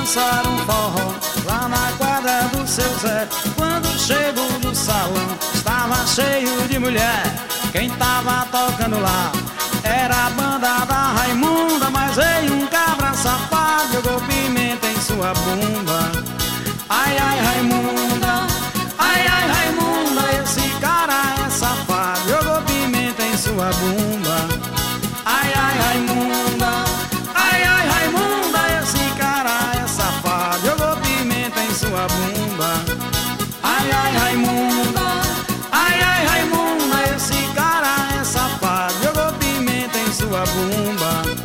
dançar um forró lá na quadra do seu Zé. Quando chego no salão, estava cheio de mulher. Quem tava tocando lá era a banda da Raimunda. Mas veio um cabra safado, jogou pimenta em sua bunda. Ai, ai, Raimunda, ai, ai, Raimunda, esse cara é safado, jogou pimenta em sua bunda. Ai, ai, Raimunda, ai, ai, Raimunda, esse cara é safado, jogou pimenta em sua bunda. Ai, ai, Raimunda, ai, ai, Raimunda, esse cara é safado, jogou pimenta em sua bunda.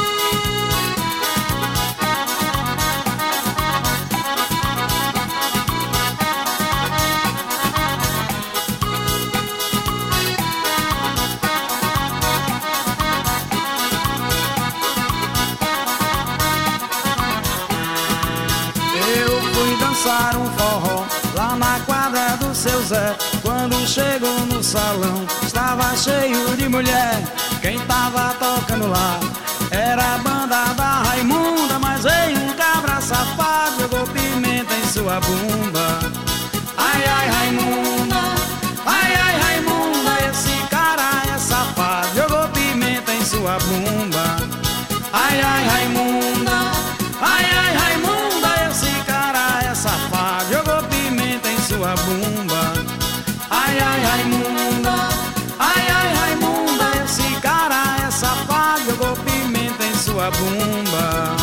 Dançar um forró lá na quadra do seu Zé. Quando chego no salão, estava cheio de mulher. Quem tava tocando lá era a banda da Raimunda. Mas veio um cabra safado, jogou pimenta em sua bunda. Ai, ai, Raimunda, ai, ai, Raimunda, esse cara é safado, jogou pimenta em sua bunda. Ai, ai, Raimunda, ai, ai, Raimunda, esse cara é safado, jogou pimenta em sua bunda. Ai, ai, Raimunda, ai, ai, Raimunda, esse cara é safado, jogou pimenta em sua bunda.